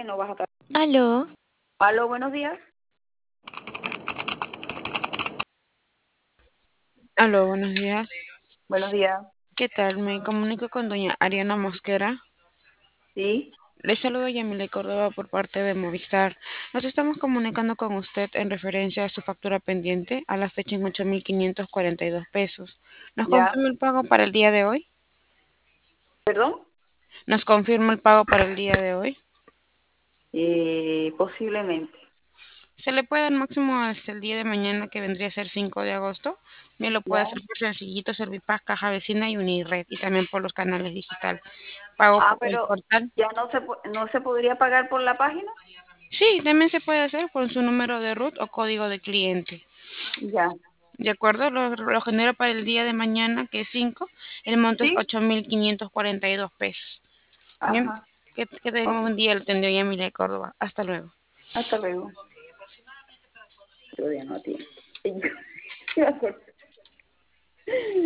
que no vas a... Aló, Aló, buenos días. Aló, buenos días. Buenos días. ¿Qué tal? Me comunico con doña Ariana Mosquera. Sí, Le saludo Yamile Córdoba por parte de Movistar. Nos estamos comunicando con usted en referencia a su factura pendiente a la fecha en 8.542 pesos. ¿Nos ya. confirma el pago para el día de hoy? ¿Perdón? ¿Nos confirma el pago para el día de hoy? Posiblemente. Se le puede dar máximo hasta el día de mañana, que vendría a ser 5 de agosto. Bien, lo puede Ya. hacer por Sencillito, Servipaz, Caja Vecina y Unired, y también por los canales digital. Pago Ah, por el pero portal. ya no se podría pagar por la página. Sí, también se puede hacer con su número de root o código de cliente. Ya. ¿De acuerdo? Lo genero para el día de mañana, que es 5. El monto es Sí. 8.542 pesos. Bien, Ajá. que tenga Ok. un día, lo tendría Emilia de Córdoba. Hasta luego. Hasta luego. Todavía no atiendo.